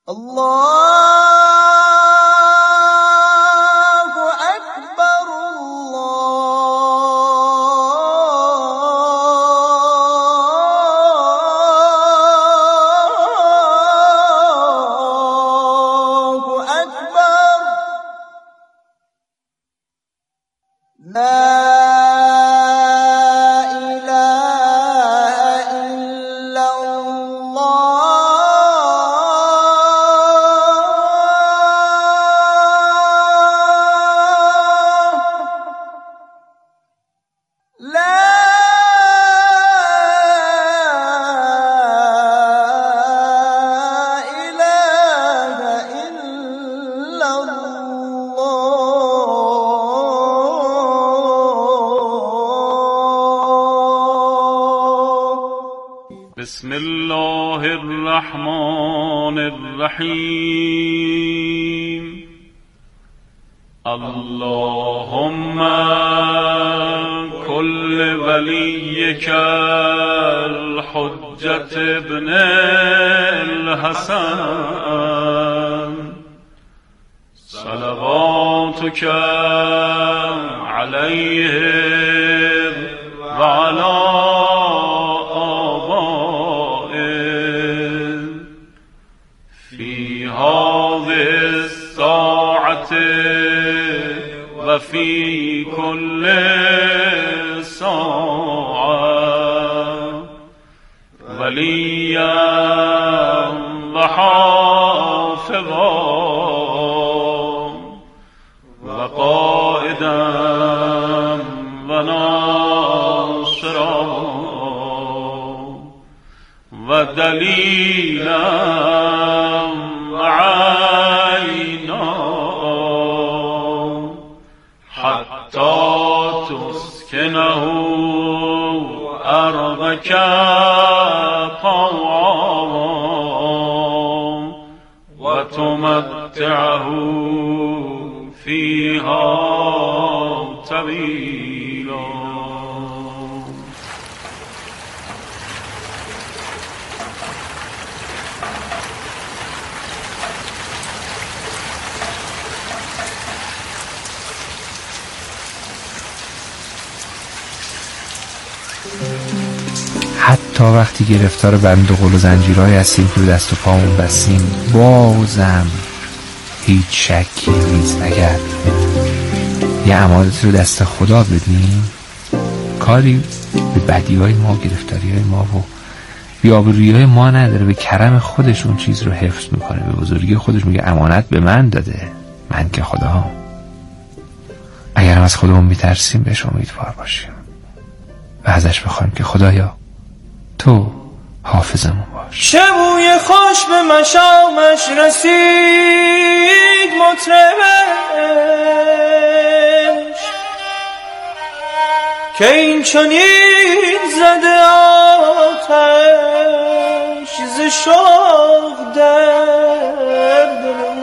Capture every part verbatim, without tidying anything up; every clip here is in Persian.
بسم الله الرحمن الرحیم. اللهم كل وليك الحجة ابن الحسن صلواتك عليه وعلى وفي كل ساعة وليا وحافظا وقائدا وناصرا ودليلا وعينا حتى تسكنه أرضك طوعا وتمتعه فيها طويلا. حتی وقتی گرفتار بند و قل و زنجیرهای هستیم که به دست و پامون بستیم، بازم هیچ شکی نیست اگر یه امانتی رو دست خدا بدیم، کاری به بدیهای ما و گرفتاریهای ما و بی‌آبرویی‌های ما نداره. به کرم خودش اون چیز رو حفظ میکنه، به بزرگی خودش میگه امانت به من داده، من که خدا هم. اگر هم از خودمون میترسیم بهش امیدوار باشیم و ازش بخوایم که خدایا تو حافظمون باش. چه بوی خوش به مشامش رسید مطربش، که این چنین زده آتش ز شوق در دلم.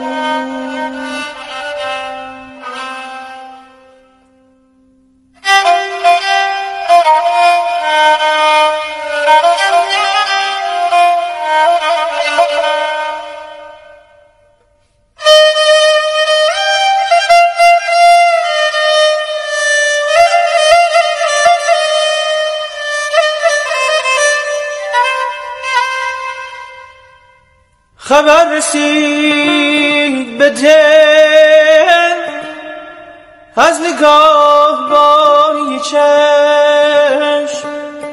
خبر رسید به دل از نگاه باری چشم،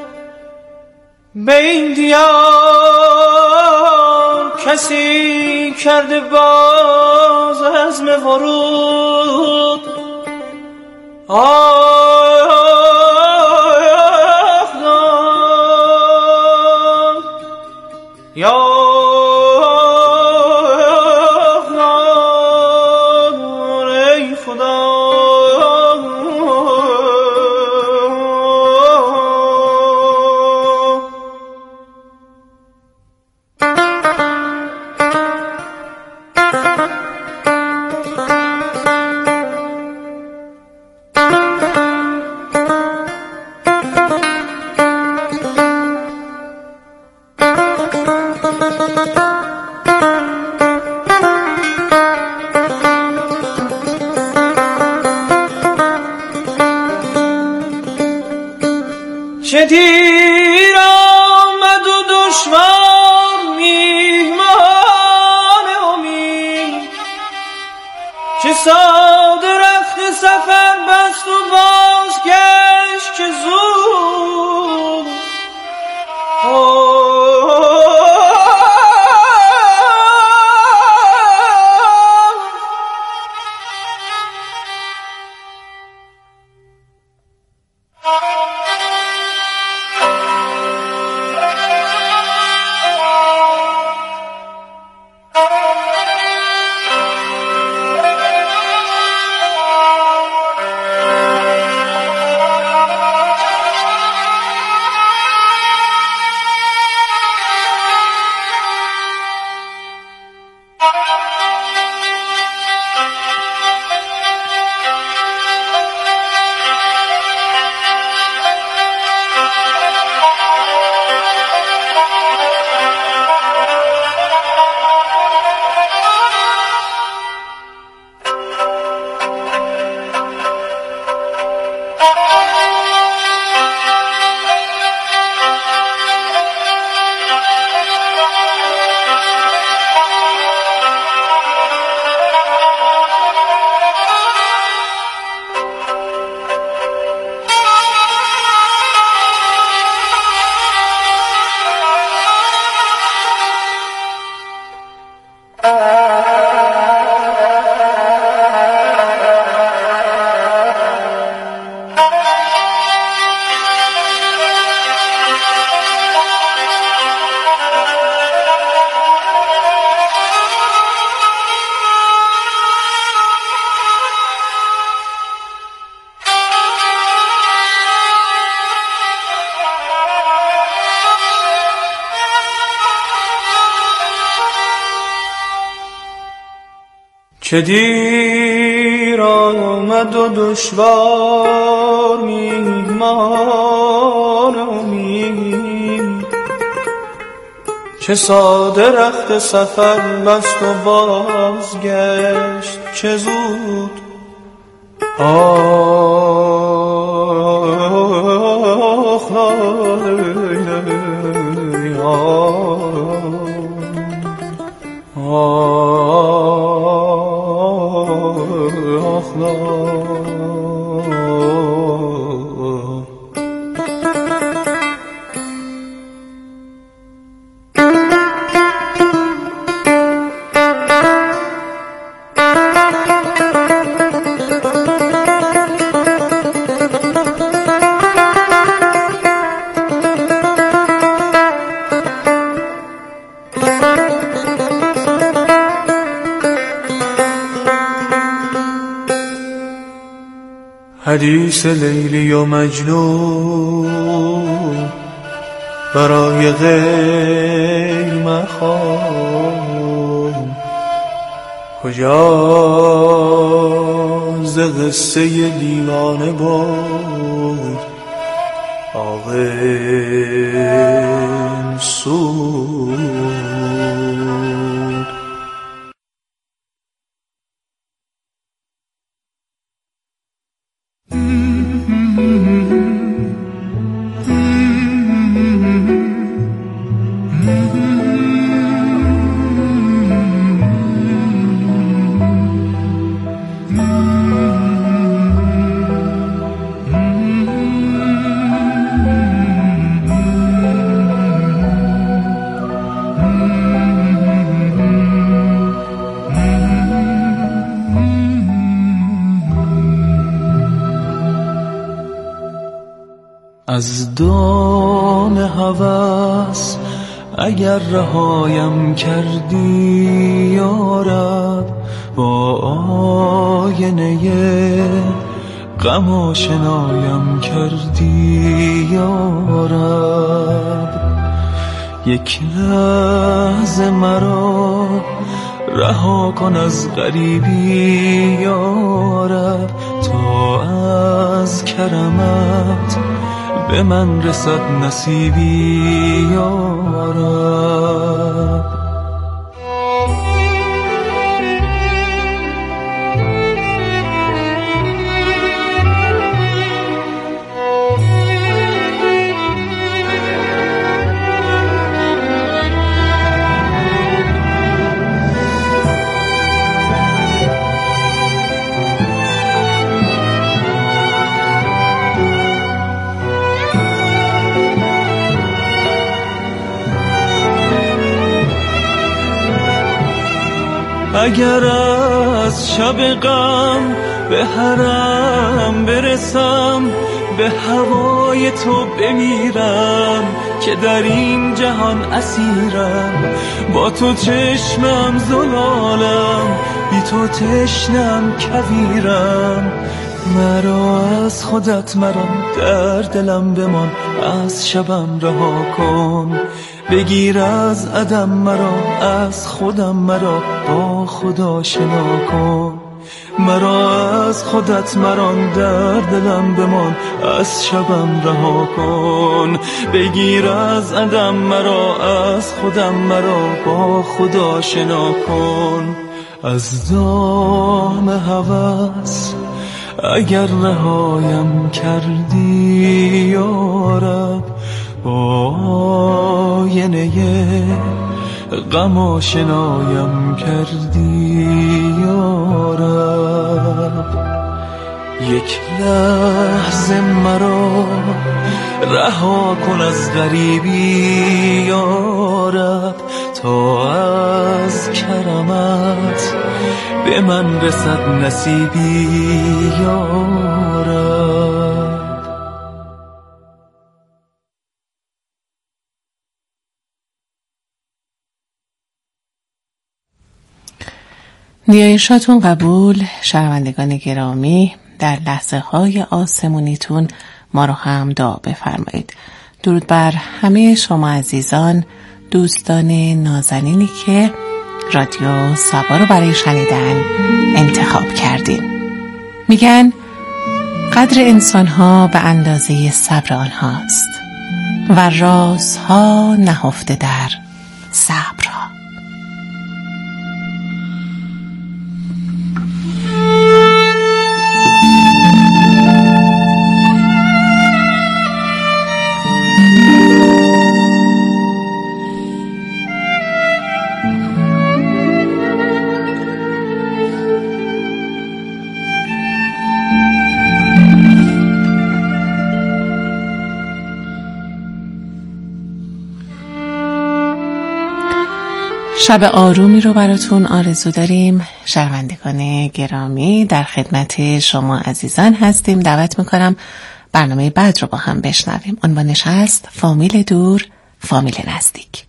به این دیار کسی کرده باز عزم ورود. آه یا چه دیر آمد و دشوار میهمان امید، چه ساده رخت سفر بست و بازگشت چه زود. چه دیر آمد و دشوار میهمان امید، چه ساده رخت سفر بست و بازگشت چه زود. آخ لای حدیث لیلی و مجنون برای غیر مخوان، کجا ز قصه دیوانه بود عاقل سود. از دام هوس اگر رهایم کردی یا رب، با آینه غم آشنایم کردی یا رب. یک لحظه مرا رها کن از غریبی یا رب، تا از کرمت به من رسد نصیبی یا رب. اگر از شب غم به حرم برسم، به هوای تو بمیرم که در این جهان اسیرم. با تو چشمم زلالم، بی تو تشنم کویرم. مرا از خودت مرا در دلم بمان، از شبم رها کن. بگیر از عدم مرا، از خودم مرا با خدا شنا کن. مرا از خودت مران در دلم بمان، از شبم رها کن. بگیر از عدم مرا، از خودم مرا با خدا شنا کن. از دام هوس اگر رهایم کردی یا رب، با آینه غم آشنایم کردی یا رب. یک لحظه مرا رها کن از غریبی یا رب، تا از کرمت به من رسد نصیبی یا رب. نیایشاتون قبول. شنوندگان گرامی، در لحظه های آسمونیتون ما رو هم دعا بفرمایید. درود بر همه شما عزیزان، دوستان نازنینی که رادیو سبا رو برای شنیدن انتخاب کردین. میگن قدر انسان‌ها به اندازه صبر آنهاست و رازها نهفته در صبرها. شب آرومی رو براتون آرزو داریم. شنوندگان گرامی، در خدمت شما عزیزان هستیم. دعوت میکنم برنامه بعد رو با هم بشنویم. عنوانش هست فامیل دور، فامیل نزدیک.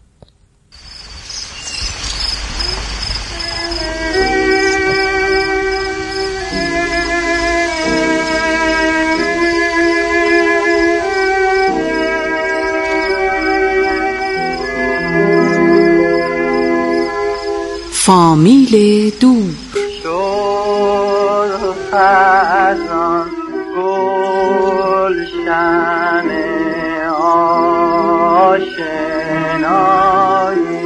فامیل دور. شور فرزان گلشن آشنایی،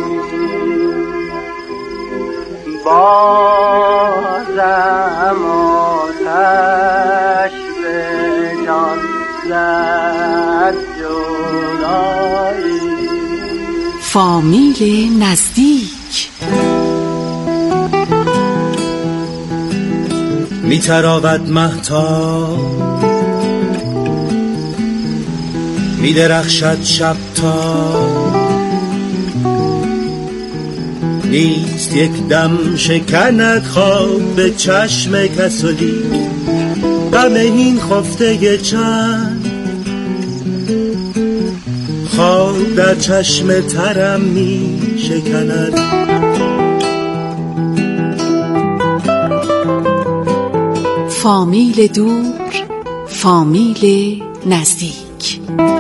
بازم آتش به جان زد جدایی. فامیل نزدیک. می تراود مهتاب، می درخشد شب تا، نیست یک دم شکند خواب به چشم کسلی. غم این خفته چند خواب در چشم ترم می شکند. فامیل دور، فامیل نزدیک.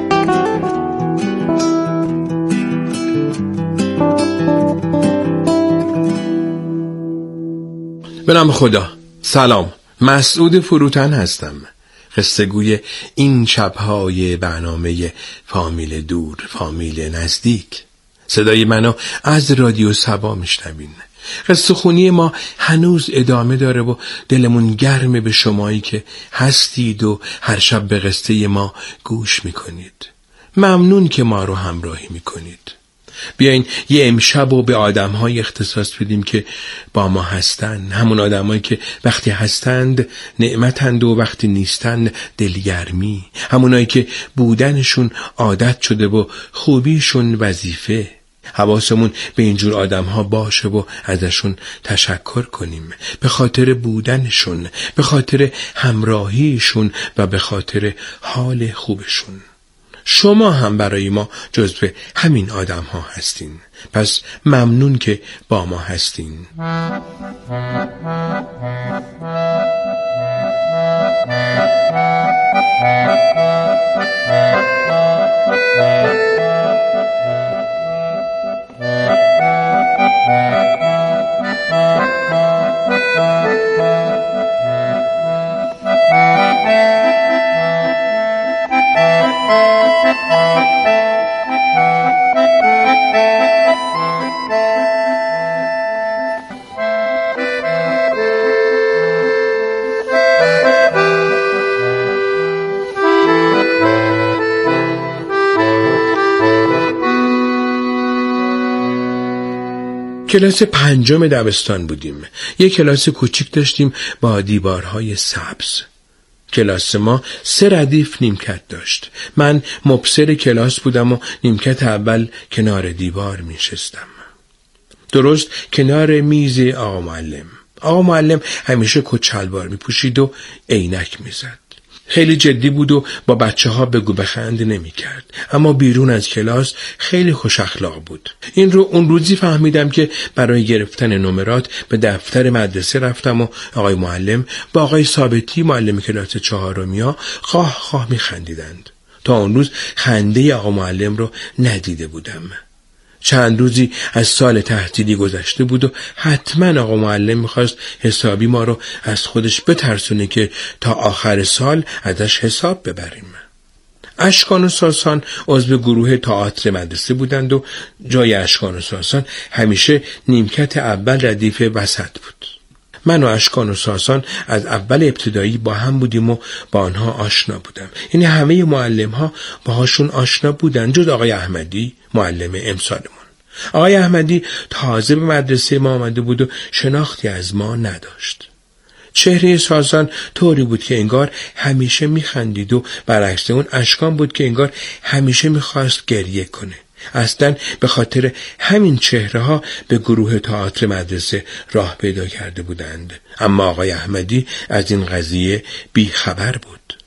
به نام خدا. سلام، مسعود فروتن هستم، قصه گوی این شب‌های برنامه فامیل دور، فامیل نزدیک. صدای منو از رادیو سبا میشنوین. قصه خونی ما هنوز ادامه داره و دلمون گرمه به شمایی که هستید و هر شب به قصه ما گوش میکنید. ممنون که ما رو همراهی میکنید. بیاین یه امشب و به آدم‌های اختصاص بدیم که با ما هستن، همون آدم‌هایی که وقتی هستند نعمتند و وقتی نیستند دلگرمی، همونایی که بودنشون عادت شده و خوبیشون وظیفه، حواسمون به اینجور آدم ها باشه و ازشون تشکر کنیم، به خاطر بودنشون، به خاطر همراهیشون و به خاطر حال خوبشون. شما هم برای ما جزو همین آدم ها هستین، پس ممنون که با ما هستین. کلاس پنجم دبستان بودیم. یک کلاس کوچیک داشتیم با دیوارهای سبز. کلاس ما سه ردیف نیمکت داشت. من مبصر کلاس بودم و نیمکت اول کنار دیوار می شستم. درست کنار میز آقا معلم. آقا معلم همیشه کت شلوار می پوشید و عینک می زد. خیلی جدی بود و با بچه ها بگو بخند نمی کرد. اما بیرون از کلاس خیلی خوش اخلاق بود. این رو اون روزی فهمیدم که برای گرفتن نمرات به دفتر مدرسه رفتم و آقای معلم با آقای ثابتی معلم کلاس چهارمیا خواه خواه می خندیدند. تا اون روز خنده آقا معلم رو ندیده بودم. چند روزی از سال تحصیلی گذشته بود و حتما آقا معلم میخواست حسابی ما رو از خودش بترسونه که تا آخر سال ازش حساب ببریم. اشکان و ساسان عضو گروه تئاتر مدرسه بودند و جای اشکان و ساسان همیشه نیمکت اول ردیف وسط بود. من و اشکان و ساسان از اول ابتدایی با هم بودیم و با آنها آشنا بودم. یعنی همه معلم ها باهاشون آشنا بودن جز آقای احمدی معلم امسالمون. آقای احمدی تازه به مدرسه ما آمده بود و شناختی از ما نداشت. چهره ساسان طوری بود که انگار همیشه میخندید و برعکس اون اشکان بود که انگار همیشه میخواست گریه کنه. اصلا به خاطر همین چهره ها به گروه تئاتر مدرسه راه پیدا کرده بودند. اما آقای احمدی از این قضیه بی خبر بود.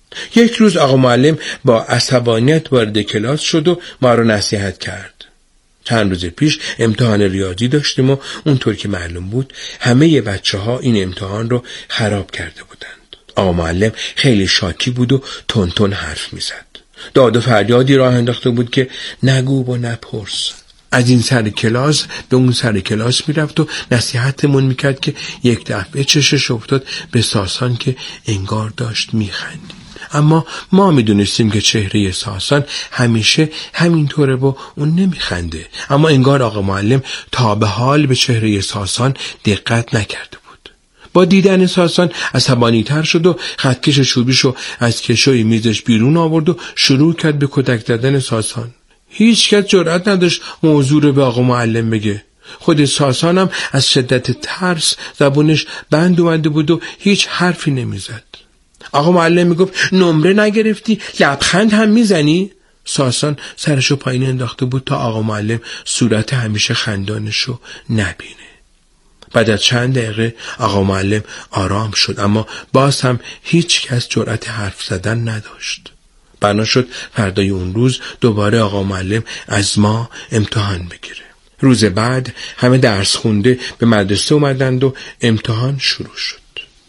یک روز آقا معلم با عصبانیت وارد کلاس شد و ما رو نصیحت کرد. چند روز پیش امتحان ریاضی داشتیم و اونطور که معلوم بود همه بچه ها این امتحان رو خراب کرده بودند. آقا معلم خیلی شاکی بود و تون تون حرف می زد. داد و فریادی راه انداخته بود که نگو و نپرس. از این سر کلاس به اون سر کلاس می رفت و نصیحتمون می کرد که یک دفعه چشش افتاد به ساسان که انگار داشت می خندید. اما ما می دونستیم که چهره ساسان همیشه همینطوره و اون نمی خنده. اما انگار آقا معلم تا به حال به چهره ساسان دقت نکرده بود. با دیدن ساسان عصبانی‌تر شد و خطکش چوبیشو از کشوی میزش بیرون آورد و شروع کرد به کتک زدن ساسان. هیچ کس جرئت نداشت موضوع رو به آقا معلم بگه. خود ساسانم از شدت ترس زبونش بند اومده بود و هیچ حرفی نمیزد. آقا معلم میگفت نمره نگرفتی؟ لبخند هم میزنی؟ ساسان سرشو پایین انداخته بود تا آقا معلم صورت همیشه خندانشو نبینه. بعد از چند دقیقه آقا معلم آرام شد، اما باز هم هیچ کس جرأت حرف زدن نداشت. بنا شد فردای اون روز دوباره آقا معلم از ما امتحان بگیره. روز بعد همه درس خونده به مدرسه اومدند و امتحان شروع شد.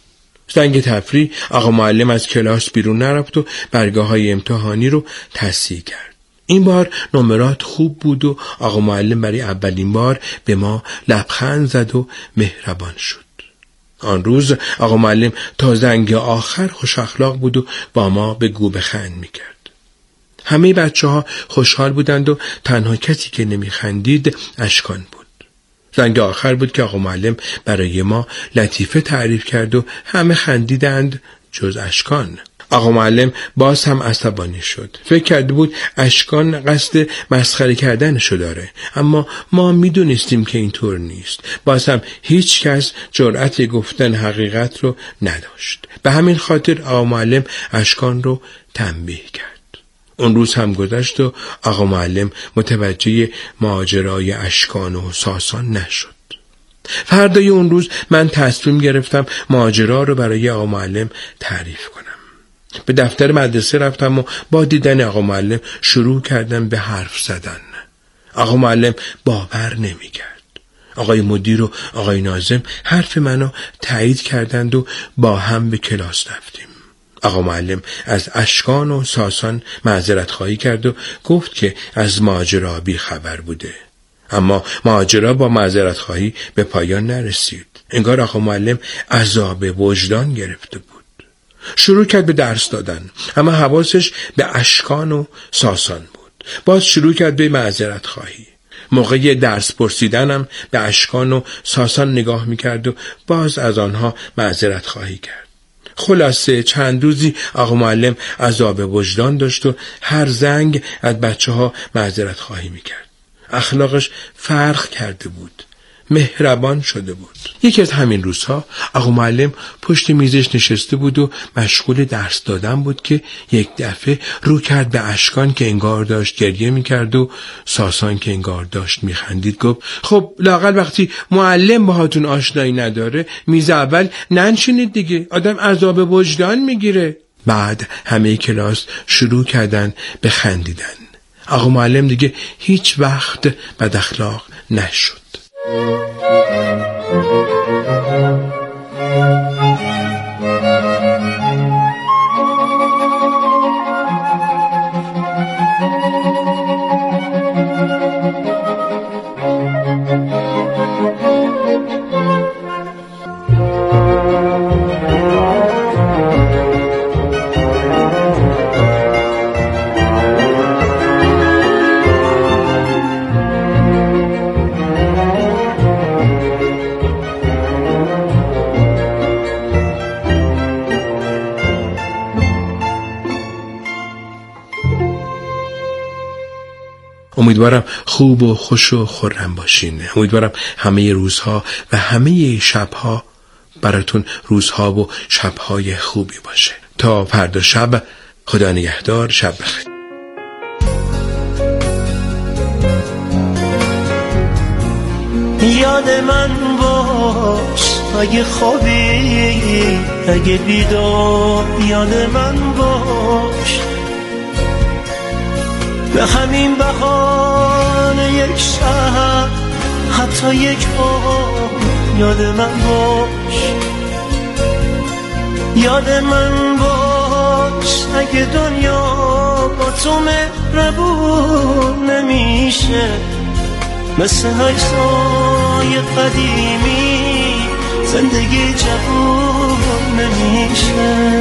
زنگ تفریح آقا معلم از کلاس بیرون نرفت و برگه های امتحانی رو تصحیح کرد. این بار نمرات خوب بود و آقا معلم برای اولین بار به ما لبخند زد و مهربان شد. آن روز آقا معلم تا زنگ آخر خوش اخلاق بود و با ما به گو بخند میکرد. همه بچه ها خوشحال بودند و تنها کسی که نمیخندید اشکان بود. زنگ آخر بود که آقا معلم برای ما لطیفه تعریف کرد و همه خندیدند جز اشکان. آقا معلم باز هم عصبانی شد. فکر کرده بود اشکان قصد مسخره کردنشو داره، اما ما میدونستیم که اینطور نیست. باز هم هیچ کس جرأت گفتن حقیقت رو نداشت. به همین خاطر آقا معلم اشکان رو تنبیه کرد. اون روز هم گذشت و آقا معلم متوجه ماجرای اشکان و ساسان نشد. فردای اون روز من تصمیم گرفتم ماجرا رو برای آقا معلم تعریف کنم. به دفتر مدرسه رفتم و با دیدن آقا معلم شروع کردم به حرف زدن. آقا معلم باور نمی کرد. آقای مدیر و آقای ناظم حرف منو تایید کردند و با هم به کلاس رفتیم. آقا معلم از اشکان و ساسان معذرت خواهی کرد و گفت که از ماجرا بی خبر بوده. اما ماجرا با معذرت خواهی به پایان نرسید. انگار آقا معلم عذاب وجدان گرفته بود. شروع کرد به درس دادن، اما حواسش به اشکان و ساسان بود. باز شروع کرد به معذرت خواهی. موقع درس پرسیدنم به اشکان و ساسان نگاه میکرد و باز از آنها معذرت خواهی کرد. خلاصه چند روزی آقا معلم عذاب وجدان داشت و هر زنگ از بچه ها معذرت خواهی میکرد. اخلاقش فرق کرده بود. مهربان شده بود. یکی از همین روزها آقا معلم پشت میزش نشسته بود و مشغول درس دادن بود که یک دفعه رو کرد به اشکان که انگار داشت گریه میکرد و ساسان که انگار داشت میخندید. گفت خب لااقل وقتی معلم باهاتون آشنایی نداره میز اول ننشینید دیگه، آدم عذاب وجدان میگیره. بعد همه کلاس شروع کردن به خندیدن. آقا معلم دیگه هیچ وقت بد اخلاق نشد. امیدوارم خوب و خوش و خرم باشین. امیدوارم همه روزها و همه شبها براتون روزها و شبهای خوبی باشه. تا فردا شب، خدا نگهدار، شب بخیر. یاد من باش اگه خوابی، اگه بیدار یاد من باش. به همین بهانه یک شب، حتی یک بار یاد من باش. یاد من باش اگه دنیا با تو مهربون نمیشه، مثل عکسای قدیمی زندگی جوون نمیشه.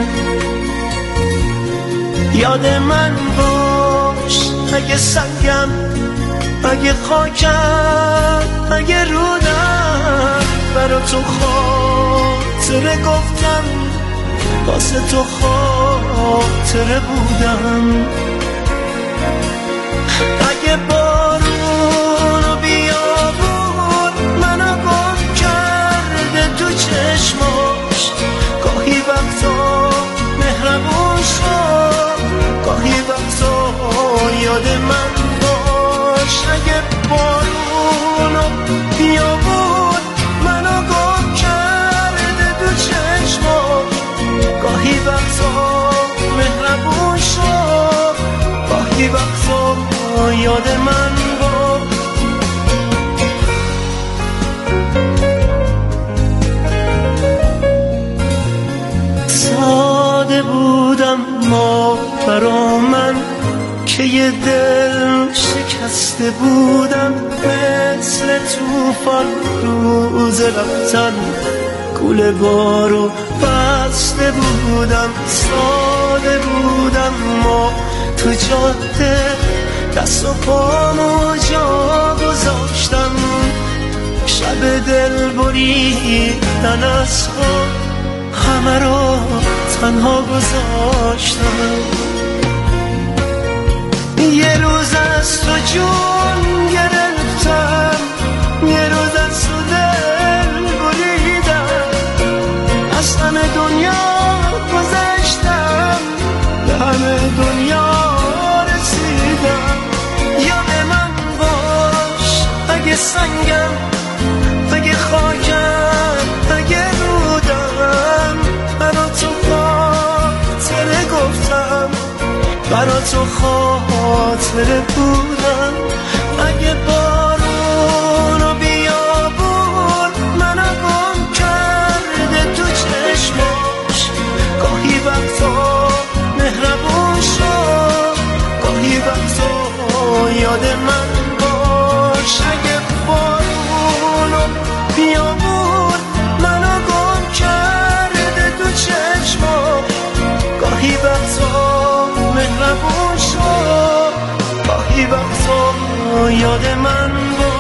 یاد من باش اگه سنگم، اگه خاکم، اگه رودم برا تو خاطره گفتم، واسه تو خاطره بودم. اگه بارون و بیابون منو گم کرده تو چشماش، گاهی وقتا مهربون شد، گاهی وقتا یاد من باش. اگه بارون و بیابون منو گم کرده تو چشماش، گاهی وقتا مهربون شد، گاهی وقتا یاد من باش. ساده بودم ما برا من که یه دل شکسته بودم، مثل توفان روز رفتن کوله بارو بسته بودم. ساده بودم ما تو جاده، دست و پامو جا گذاشتم، شب دل بریدن از خود همه رو تنها گذاشتم. یه روز از تو جون گرفتم، یه روز از تو دل بریدم، از همه دنیا گذشتم، به همه دنیا تو خاطره بودم. اگه بارون و بیابون منو گم کرده تو چشماش، گاهی وقتا مهربون شد، گاهی وقتا یاد من باش. اگه بارون و بیابون منو گم کرده تو چشماش، گاهی وقتا مهربون شد، گاهی وقتا یاد من باش.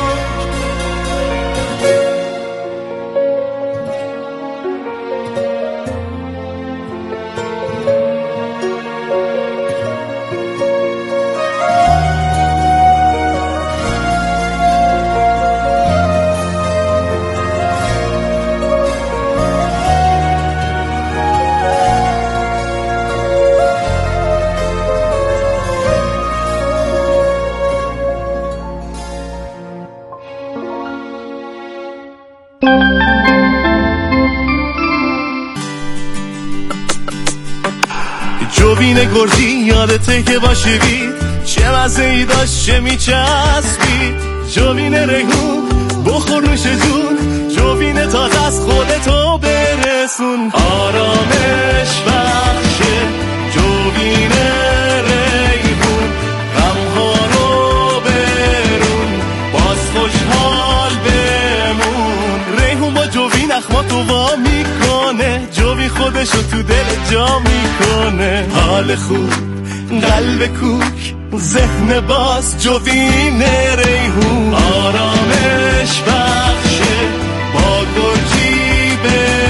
جوین گرزی یادته که باشی بید، چه مزه‌ای داشت چه میچسبید. جوین ریحون بخور نوش جون، جوین تازه از خودتو برسون. آرامش بخشه جوین ریحون، غمها رو برون باز خوشحال بمون. ریحون با جوین اخماتو وا میکنه، جوین خودشو تو دل جا میکنه. حال خوب قلب کوک ذهن باز جوین ریحون. آرامش بخشه با گرجی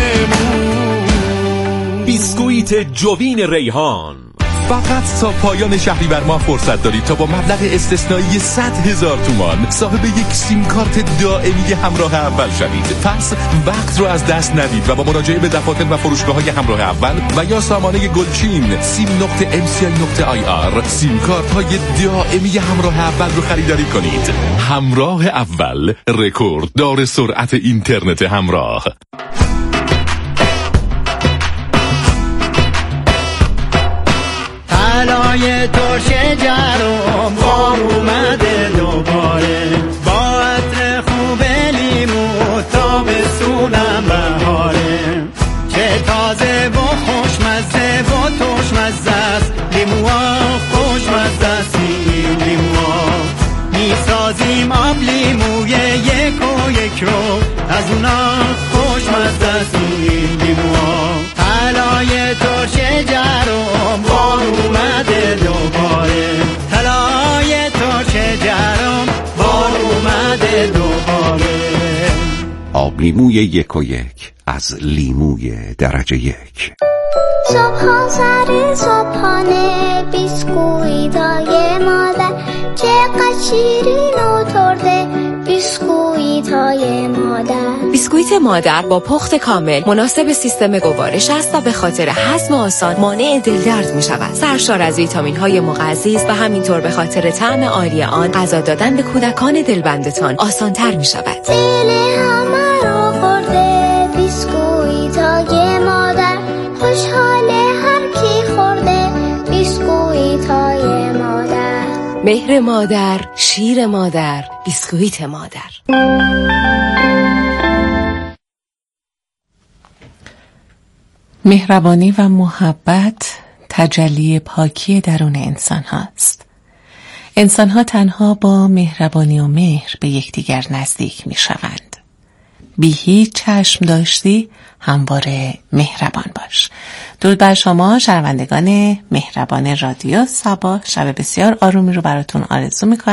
بمون. بیسکویت جوین ریحان فقط تا پایان شهریور ماه فرصت دارید تا با مبلغ استثنایی صد هزار تومان صاحب یک سیم کارت دائمی همراه اول شوید. پس وقت رو از دست ندید و با مراجعه به دفاتر و فروشگاه‌های همراه اول و یا سامانه گلچین سیم نقطه ام سی آی نقطه آی آر سیم کارت های دائمی همراه اول رو خریداری کنید. همراه اول، رکورد دار سرعت اینترنت همراه. طلای ترش جرم بار اومده دوباره، با عطر خوب لیمو تابستونم بهاره. چه تازه و خوشمزه و ترشمزه است لیموها، خوشمزه است این لیموها. میسازیم آب لیموی یک و یک رو، از اونا خوشمزه است این لیموها. طلای ترش جرم بار اومده دوباره، طلای ترش جرم بار اومده دوباره. آب لیموی یک و یک از لیموی درجه یک. صبح سر صبحانه بیسکویتای مادر، چقدر شیرین و ترده بیسکویتای مادر. بیسکویت مادر با پخت کامل مناسب سیستم گوارش است و به خاطر هضم آسان مانع دلدرد می شود. سرشار از ویتامین های مغذی است و همینطور به خاطر طعم عالی آن غذا دادن به کودکان دلبندتان آسان تر می شود. دل همه رو خورده بیسکویتای مادر، خوشحاله هر کی خورده بیسکویتای مادر. مهر مادر، شیر مادر، بیسکویت مادر. مهربانی و محبت تجلی پاکی درون انسان هاست. انسان ها تنها با مهربانی و مهر به یکدیگر نزدیک می شوند. بی هیچ چشم داشتی همواره مهربان باش. درود بر شما شنوندگان مهربان رادیو صبا. شب بسیار آرومی رو براتون آرزو میکنم.